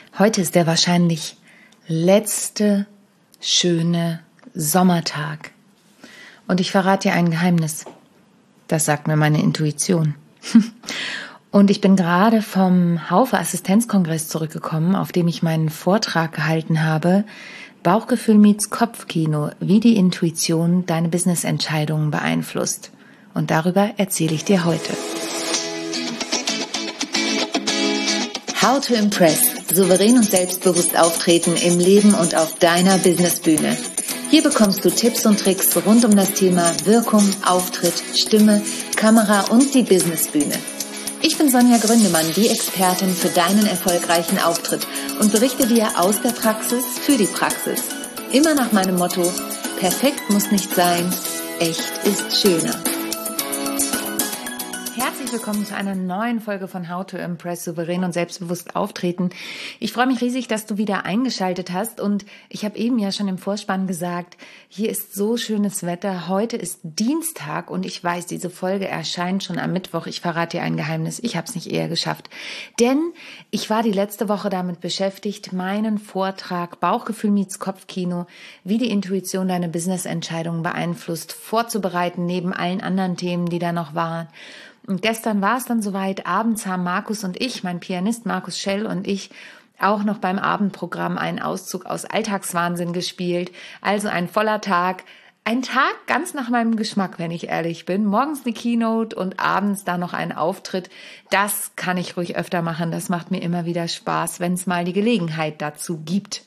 Heute ist der wahrscheinlich letzte schöne Sommertag. Und ich verrate dir ein Geheimnis. Das sagt mir meine Intuition. Und ich bin gerade vom Haufe Assistenzkongress zurückgekommen, auf dem ich meinen Vortrag gehalten habe. Bauchgefühl meets Kopfkino, wie die Intuition deine Business-Entscheidungen beeinflusst. Und darüber erzähle ich dir heute. How to Impress. Souverän und selbstbewusst auftreten im Leben und auf deiner Businessbühne. Hier bekommst du Tipps und Tricks rund um das Thema Wirkung, Auftritt, Stimme, Kamera und die Businessbühne. Ich bin Sonja Gründemann, die Expertin für deinen erfolgreichen Auftritt und berichte dir aus der Praxis für die Praxis. Immer nach meinem Motto: perfekt muss nicht sein, echt ist schöner. Herzlich willkommen zu einer neuen Folge von How to Impress, souverän und selbstbewusst auftreten. Ich freue mich riesig, dass du wieder eingeschaltet hast und ich habe eben ja schon im Vorspann gesagt, hier ist so schönes Wetter. Heute ist Dienstag und ich weiß, diese Folge erscheint schon am Mittwoch. Ich verrate dir ein Geheimnis, ich habe es nicht eher geschafft. Denn ich war die letzte Woche damit beschäftigt, meinen Vortrag Bauchgefühl meets Kopfkino, wie die Intuition deine Business-Entscheidungen beeinflusst, vorzubereiten, neben allen anderen Themen, die da noch waren. Und gestern war es dann soweit, abends haben Markus und ich, mein Pianist Markus Schell und ich, auch noch beim Abendprogramm einen Auszug aus Alltagswahnsinn gespielt. Also ein voller Tag, ein Tag ganz nach meinem Geschmack, wenn ich ehrlich bin. Morgens eine Keynote und abends dann noch ein Auftritt. Das kann ich ruhig öfter machen, das macht mir immer wieder Spaß, wenn es mal die Gelegenheit dazu gibt.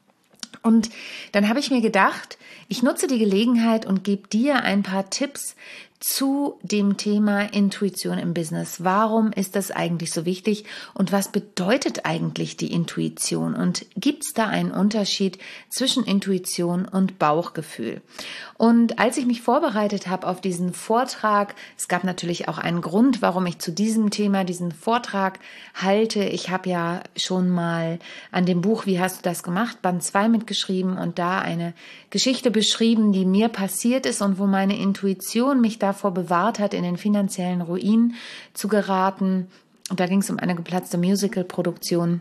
Und dann habe ich mir gedacht, ich nutze die Gelegenheit und gebe dir ein paar Tipps zu dem Thema Intuition im Business. Warum ist das eigentlich so wichtig und was bedeutet eigentlich die Intuition? Und gibt es da einen Unterschied zwischen Intuition und Bauchgefühl? Und als ich mich vorbereitet habe auf diesen Vortrag, es gab natürlich auch einen Grund, warum ich zu diesem Thema diesen Vortrag halte. Ich habe ja schon mal an dem Buch Wie hast du das gemacht? Band 2 mitgeschrieben und da eine Geschichte beschrieben, die mir passiert ist und wo meine Intuition mich davor bewahrt hat, in den finanziellen Ruin zu geraten. Und da ging es um eine geplatzte Musical-Produktion.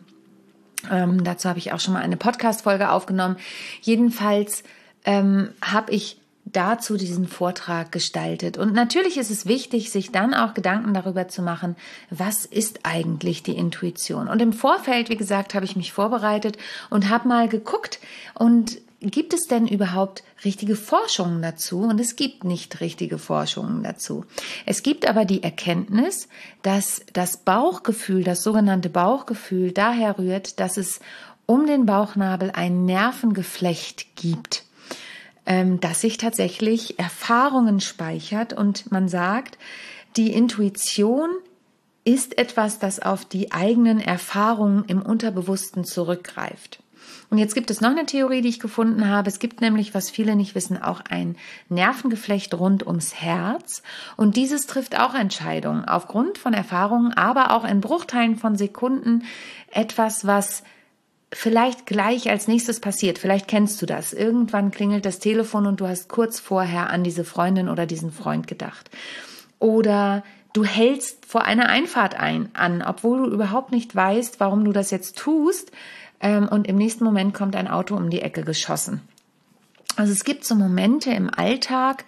Dazu habe ich auch schon mal eine Podcast-Folge aufgenommen. Jedenfalls habe ich dazu diesen Vortrag gestaltet. Und natürlich ist es wichtig, sich dann auch Gedanken darüber zu machen, was ist eigentlich die Intuition? Und im Vorfeld, wie gesagt, habe ich mich vorbereitet und habe mal geguckt und gibt es denn überhaupt richtige Forschungen dazu? Und es gibt nicht richtige Forschungen dazu. Es gibt aber die Erkenntnis, dass das Bauchgefühl, das sogenannte Bauchgefühl, daher rührt, dass es um den Bauchnabel ein Nervengeflecht gibt, das sich tatsächlich Erfahrungen speichert. Und man sagt, die Intuition ist etwas, das auf die eigenen Erfahrungen im Unterbewussten zurückgreift. Und jetzt gibt es noch eine Theorie, die ich gefunden habe. Es gibt nämlich, was viele nicht wissen, auch ein Nervengeflecht rund ums Herz. Und dieses trifft auch Entscheidungen aufgrund von Erfahrungen, aber auch in Bruchteilen von Sekunden etwas, was vielleicht gleich als nächstes passiert. Vielleicht kennst du das. Irgendwann klingelt das Telefon und du hast kurz vorher an diese Freundin oder diesen Freund gedacht. Oder du hältst vor einer Einfahrt an, obwohl du überhaupt nicht weißt, warum du das jetzt tust. Und im nächsten Moment kommt ein Auto um die Ecke geschossen. Also es gibt so Momente im Alltag,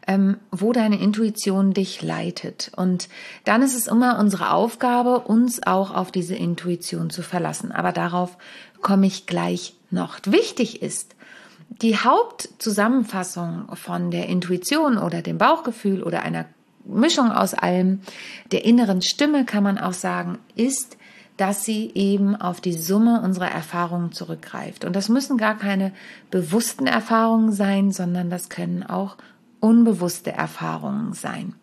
wo deine Intuition dich leitet. Und dann ist es immer unsere Aufgabe, uns auch auf diese Intuition zu verlassen. Aber darauf komme ich gleich noch. Wichtig ist, die Hauptzusammenfassung von der Intuition oder dem Bauchgefühl oder einer Mischung aus allem, der inneren Stimme kann man auch sagen, ist, dass sie eben auf die Summe unserer Erfahrungen zurückgreift. Und das müssen gar keine bewussten Erfahrungen sein, sondern das können auch unbewusste Erfahrungen sein.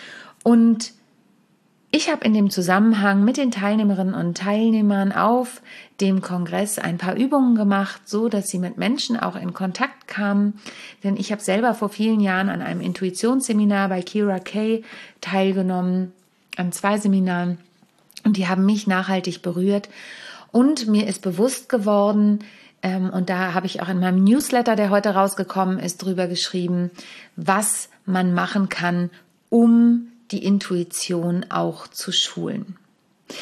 Und ich habe in dem Zusammenhang mit den Teilnehmerinnen und Teilnehmern auf dem Kongress ein paar Übungen gemacht, so dass sie mit Menschen auch in Kontakt kamen. Denn ich habe selber vor vielen Jahren an einem Intuitionsseminar bei Kira Kay teilgenommen, an 2 Seminaren. Und die haben mich nachhaltig berührt. Und mir ist bewusst geworden, und da habe ich auch in meinem Newsletter, der heute rausgekommen ist, drüber geschrieben, was man machen kann, um die Intuition auch zu schulen.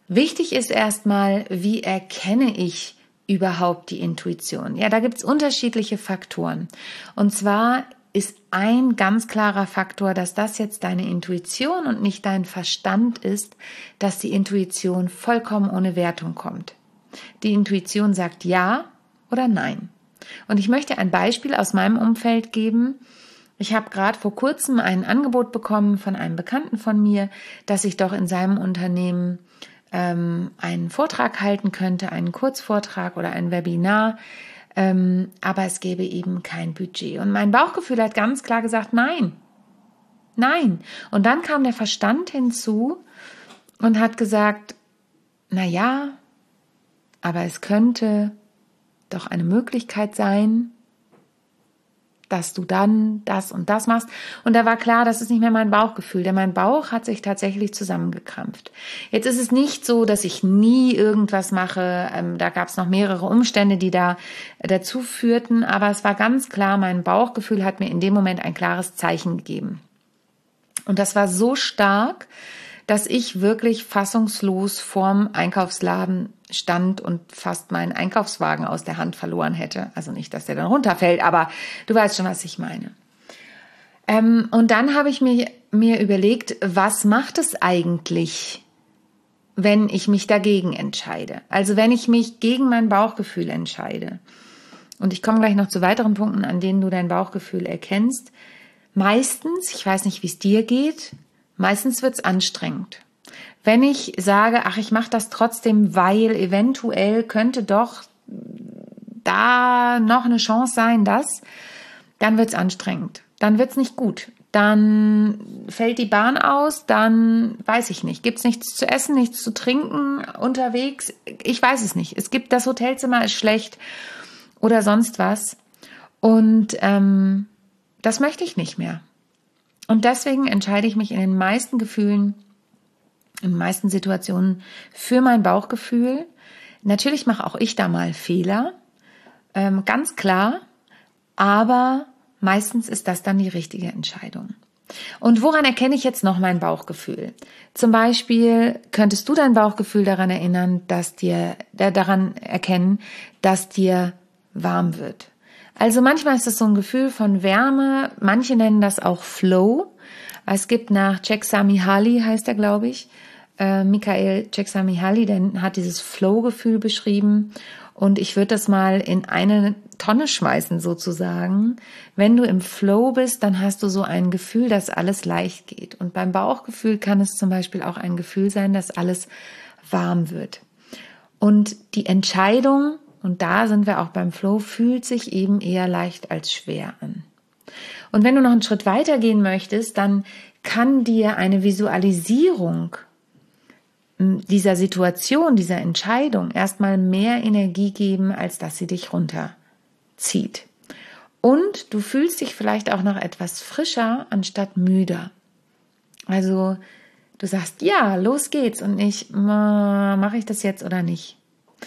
Wichtig ist erstmal, wie erkenne ich überhaupt die Intuition? Ja, da gibt es unterschiedliche Faktoren. Und zwar ist ein ganz klarer Faktor, dass das jetzt deine Intuition und nicht dein Verstand ist, dass die Intuition vollkommen ohne Wertung kommt. Die Intuition sagt ja oder nein. Und ich möchte ein Beispiel aus meinem Umfeld geben. Ich habe gerade vor kurzem ein Angebot bekommen von einem Bekannten von mir, dass ich doch in seinem Unternehmen einen Vortrag halten könnte, einen Kurzvortrag oder ein Webinar, aber es gäbe eben kein Budget. Und mein Bauchgefühl hat ganz klar gesagt, nein. Und dann kam der Verstand hinzu und hat gesagt, na ja, aber es könnte doch eine Möglichkeit sein, dass du dann das und das machst. Und da war klar, das ist nicht mehr mein Bauchgefühl, denn mein Bauch hat sich tatsächlich zusammengekrampft. Jetzt ist es nicht so, dass ich nie irgendwas mache. Da gab es noch mehrere Umstände, die da dazu führten. Aber es war ganz klar, mein Bauchgefühl hat mir in dem Moment ein klares Zeichen gegeben. Und das war so stark, dass ich wirklich fassungslos vorm Einkaufsladen stand und fast meinen Einkaufswagen aus der Hand verloren hätte. Also nicht, dass der dann runterfällt, aber du weißt schon, was ich meine. Und dann habe ich mir überlegt, was macht es eigentlich, wenn ich mich dagegen entscheide? Also wenn ich mich gegen mein Bauchgefühl entscheide. Und ich komme gleich noch zu weiteren Punkten, an denen du dein Bauchgefühl erkennst. Meistens, ich weiß nicht, wie es dir geht, meistens wird es anstrengend. Wenn ich sage, ach, ich mache das trotzdem, weil eventuell könnte doch da noch eine Chance sein, dann wird es anstrengend. Dann wird es nicht gut. Dann fällt die Bahn aus, dann weiß ich nicht. Gibt es nichts zu essen, nichts zu trinken unterwegs? Ich weiß es nicht. Es gibt, das Hotelzimmer ist schlecht oder sonst was. Und das möchte ich nicht mehr. Und deswegen entscheide ich mich in den meisten Gefühlen, in den meisten Situationen für mein Bauchgefühl. Natürlich mache auch ich da mal Fehler, ganz klar, aber meistens ist das dann die richtige Entscheidung. Und woran erkenne ich jetzt noch mein Bauchgefühl? Zum Beispiel könntest du dein Bauchgefühl daran erkennen, dass dir warm wird. Also manchmal ist es so ein Gefühl von Wärme, manche nennen das auch Flow. Es gibt nach Csikszentmihalyi, heißt er, glaube ich, Michael Csikszentmihalyi, der hat dieses Flow-Gefühl beschrieben und ich würde das mal in eine Tonne schmeißen sozusagen. Wenn du im Flow bist, dann hast du so ein Gefühl, dass alles leicht geht. Und beim Bauchgefühl kann es zum Beispiel auch ein Gefühl sein, dass alles warm wird. Und die Entscheidung, und da sind wir auch beim Flow, fühlt sich eben eher leicht als schwer an. Und wenn du noch einen Schritt weiter gehen möchtest, dann kann dir eine Visualisierung dieser Situation, dieser Entscheidung erstmal mehr Energie geben, als dass sie dich runterzieht. Und du fühlst dich vielleicht auch noch etwas frischer anstatt müder. Also du sagst, ja, los geht's und nicht, mache ich das jetzt oder nicht.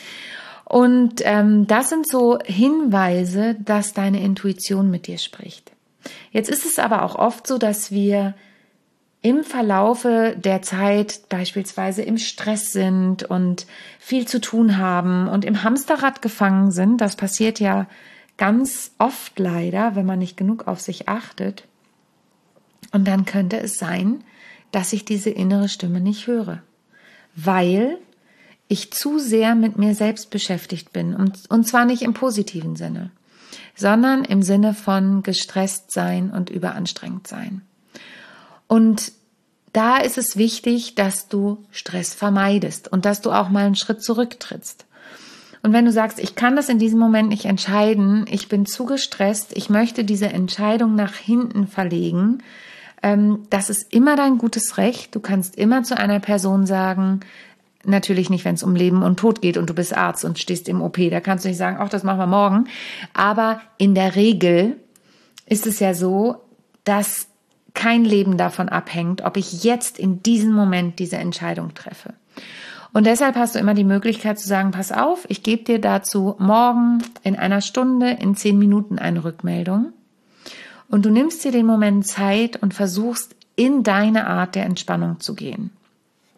Und das sind so Hinweise, dass deine Intuition mit dir spricht. Jetzt ist es aber auch oft so, dass wir im Verlaufe der Zeit beispielsweise im Stress sind und viel zu tun haben und im Hamsterrad gefangen sind. Das passiert ja ganz oft leider, wenn man nicht genug auf sich achtet. Und dann könnte es sein, dass ich diese innere Stimme nicht höre, weil ich zu sehr mit mir selbst beschäftigt bin. Und zwar nicht im positiven Sinne, sondern im Sinne von gestresst sein und überanstrengt sein. Und da ist es wichtig, dass du Stress vermeidest und dass du auch mal einen Schritt zurücktrittst. Und wenn du sagst, ich kann das in diesem Moment nicht entscheiden, ich bin zu gestresst, ich möchte diese Entscheidung nach hinten verlegen, das ist immer dein gutes Recht. Du kannst immer zu einer Person sagen, natürlich nicht, wenn es um Leben und Tod geht und du bist Arzt und stehst im OP, da kannst du nicht sagen, ach, das machen wir morgen. Aber in der Regel ist es ja so, dass kein Leben davon abhängt, ob ich jetzt in diesem Moment diese Entscheidung treffe. Und deshalb hast du immer die Möglichkeit zu sagen, pass auf, ich gebe dir dazu morgen in einer Stunde, in 10 Minuten eine Rückmeldung. Und du nimmst dir den Moment Zeit und versuchst, in deine Art der Entspannung zu gehen.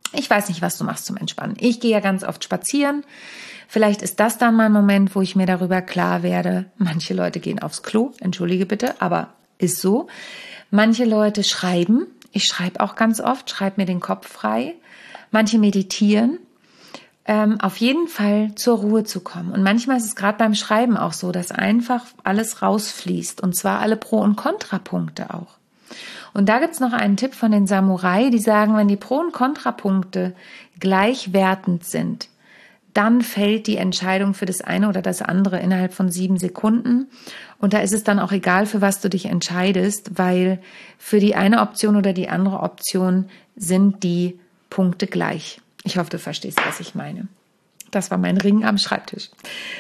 Ich weiß nicht, was du machst zum Entspannen. Ich gehe ja ganz oft spazieren. Vielleicht ist das dann mal ein Moment, wo ich mir darüber klar werde. Manche Leute gehen aufs Klo, entschuldige bitte, aber ist so. Manche Leute schreiben. Ich schreibe auch ganz oft, schreibe mir den Kopf frei. Manche meditieren. Auf jeden Fall zur Ruhe zu kommen. Und manchmal ist es gerade beim Schreiben auch so, dass einfach alles rausfließt. Und zwar alle Pro- und Kontrapunkte auch. Und da gibt's noch einen Tipp von den Samurai, die sagen, wenn die Pro- und Kontrapunkte gleichwertend sind, dann fällt die Entscheidung für das eine oder das andere innerhalb von 7 Sekunden. Und da ist es dann auch egal, für was du dich entscheidest, weil für die eine Option oder die andere Option sind die Punkte gleich. Ich hoffe, du verstehst, was ich meine. Das war mein Ring am Schreibtisch.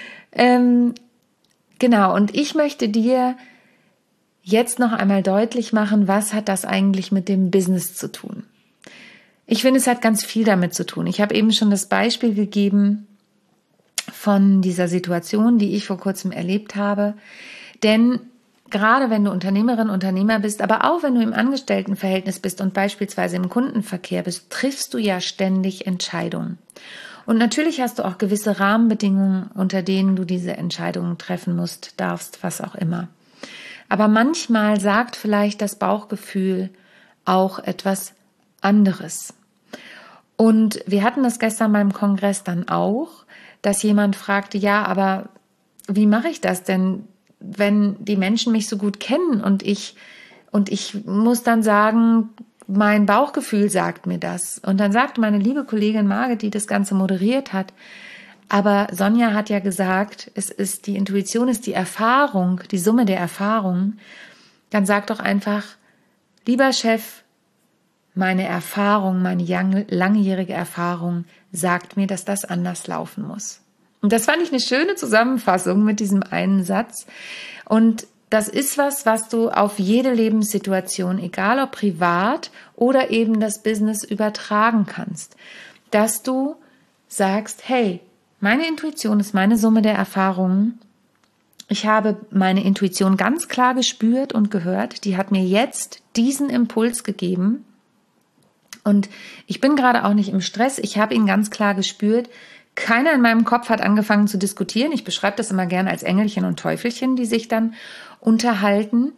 Genau, und ich möchte dir jetzt noch einmal deutlich machen, was hat das eigentlich mit dem Business zu tun? Ich finde, es hat ganz viel damit zu tun. Ich habe eben schon das Beispiel gegeben von dieser Situation, die ich vor kurzem erlebt habe. Denn gerade wenn du Unternehmerin, Unternehmer bist, aber auch wenn du im Angestelltenverhältnis bist und beispielsweise im Kundenverkehr bist, triffst du ja ständig Entscheidungen. Und natürlich hast du auch gewisse Rahmenbedingungen, unter denen du diese Entscheidungen treffen musst, darfst, was auch immer. Aber manchmal sagt vielleicht das Bauchgefühl auch etwas anderes. Und wir hatten das gestern beim Kongress dann auch, dass jemand fragte, ja, aber wie mache ich das denn, wenn die Menschen mich so gut kennen und ich muss dann sagen, mein Bauchgefühl sagt mir das. Und dann sagte meine liebe Kollegin Margit, die das Ganze moderiert hat, aber Sonja hat ja gesagt, die Intuition ist die Erfahrung, die Summe der Erfahrungen. Dann sag doch einfach, lieber Chef, meine Erfahrung, meine langjährige Erfahrung sagt mir, dass das anders laufen muss. Und das fand ich eine schöne Zusammenfassung mit diesem einen Satz. Und das ist was du auf jede Lebenssituation, egal ob privat oder eben das Business, übertragen kannst. Dass du sagst, hey, meine Intuition ist meine Summe der Erfahrungen. Ich habe meine Intuition ganz klar gespürt und gehört. Die hat mir jetzt diesen Impuls gegeben. Und ich bin gerade auch nicht im Stress. Ich habe ihn ganz klar gespürt. Keiner in meinem Kopf hat angefangen zu diskutieren. Ich beschreibe das immer gerne als Engelchen und Teufelchen, die sich dann unterhalten.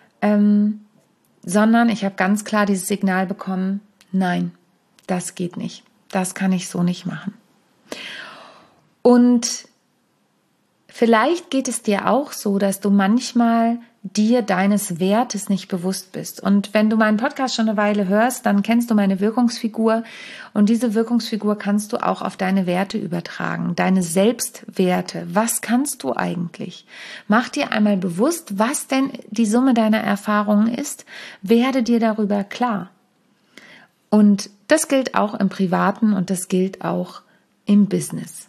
Sondern ich habe ganz klar dieses Signal bekommen, nein, das geht nicht. Das kann ich so nicht machen. Und vielleicht geht es dir auch so, dass du manchmal dir deines Wertes nicht bewusst bist. Und wenn du meinen Podcast schon eine Weile hörst, dann kennst du meine Wirkungsfigur. Und diese Wirkungsfigur kannst du auch auf deine Werte übertragen, deine Selbstwerte. Was kannst du eigentlich? Mach dir einmal bewusst, was denn die Summe deiner Erfahrungen ist. Werde dir darüber klar. Und das gilt auch im Privaten und das gilt auch im Business.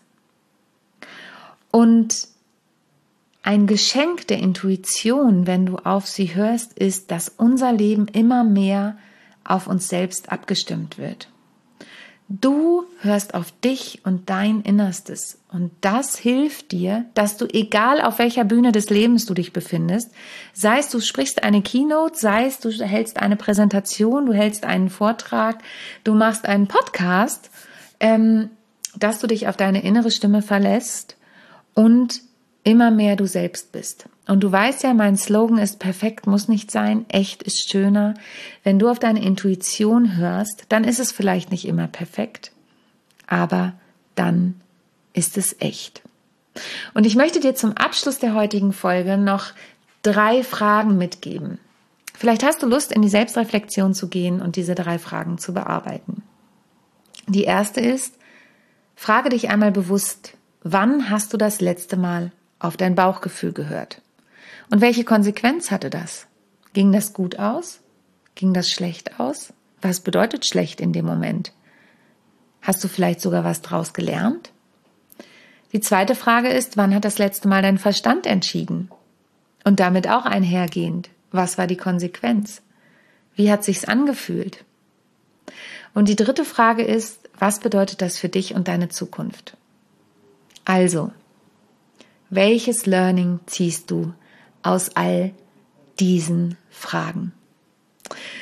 Und ein Geschenk der Intuition, wenn du auf sie hörst, ist, dass unser Leben immer mehr auf uns selbst abgestimmt wird. Du hörst auf dich und dein Innerstes und das hilft dir, dass du, egal auf welcher Bühne des Lebens du dich befindest, sei es du sprichst eine Keynote, sei es du hältst eine Präsentation, du hältst einen Vortrag, du machst einen Podcast, dass du dich auf deine innere Stimme verlässt und immer mehr du selbst bist. Und du weißt ja, mein Slogan ist: perfekt muss nicht sein, echt ist schöner. Wenn du auf deine Intuition hörst, dann ist es vielleicht nicht immer perfekt, aber dann ist es echt. Und ich möchte dir zum Abschluss der heutigen Folge noch 3 Fragen mitgeben. Vielleicht hast du Lust, in die Selbstreflexion zu gehen und diese 3 Fragen zu bearbeiten. Die erste ist: frage dich einmal bewusst, wann hast du das letzte Mal auf dein Bauchgefühl gehört? Und welche Konsequenz hatte das? Ging das gut aus? Ging das schlecht aus? Was bedeutet schlecht in dem Moment? Hast du vielleicht sogar was draus gelernt? Die zweite Frage ist: wann hat das letzte Mal dein Verstand entschieden? Und damit auch einhergehend: was war die Konsequenz? Wie hat sich's angefühlt? Und die dritte Frage ist: was bedeutet das für dich und deine Zukunft? Also, welches Learning ziehst du aus all diesen Fragen?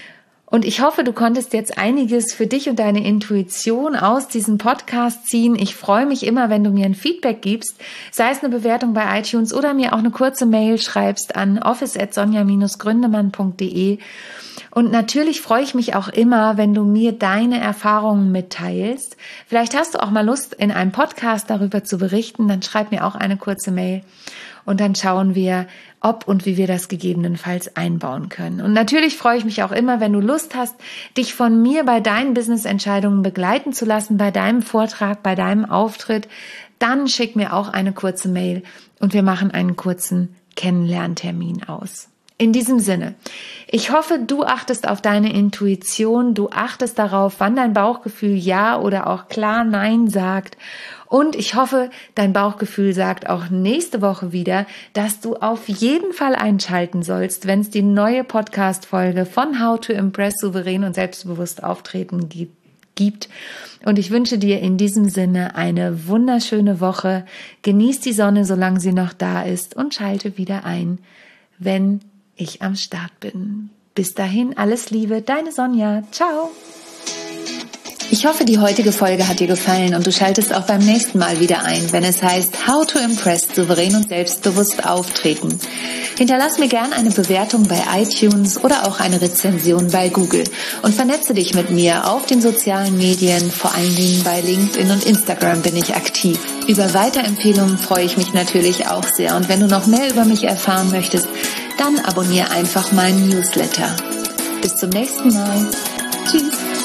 Und ich hoffe, du konntest jetzt einiges für dich und deine Intuition aus diesem Podcast ziehen. Ich freue mich immer, wenn du mir ein Feedback gibst, sei es eine Bewertung bei iTunes oder mir auch eine kurze Mail schreibst an office@sonja-gründemann.de. Und natürlich freue ich mich auch immer, wenn du mir deine Erfahrungen mitteilst. Vielleicht hast du auch mal Lust, in einem Podcast darüber zu berichten, dann schreib mir auch eine kurze Mail und dann schauen wir, ob und wie wir das gegebenenfalls einbauen können. Und natürlich freue ich mich auch immer, wenn du Lust hast, dich von mir bei deinen Business-Entscheidungen begleiten zu lassen, bei deinem Vortrag, bei deinem Auftritt. Dann schick mir auch eine kurze Mail und wir machen einen kurzen Kennenlerntermin aus. In diesem Sinne, ich hoffe, du achtest auf deine Intuition, du achtest darauf, wann dein Bauchgefühl Ja oder auch klar Nein sagt. Und ich hoffe, dein Bauchgefühl sagt auch nächste Woche wieder, dass du auf jeden Fall einschalten sollst, wenn es die neue Podcast-Folge von How to Impress souverän und selbstbewusst auftreten gibt. Und ich wünsche dir in diesem Sinne eine wunderschöne Woche. Genieß die Sonne, solange sie noch da ist und schalte wieder ein, wenn ich am Start bin. Bis dahin, alles Liebe, deine Sonja. Ciao. Ich hoffe, die heutige Folge hat dir gefallen und du schaltest auch beim nächsten Mal wieder ein, wenn es heißt How to Impress souverän und selbstbewusst auftreten. Hinterlass mir gern eine Bewertung bei iTunes oder auch eine Rezension bei Google und vernetze dich mit mir auf den sozialen Medien, vor allen Dingen bei LinkedIn und Instagram bin ich aktiv. Über Weiterempfehlungen freue ich mich natürlich auch sehr und wenn du noch mehr über mich erfahren möchtest, dann abonniere einfach meinen Newsletter. Bis zum nächsten Mal. Tschüss.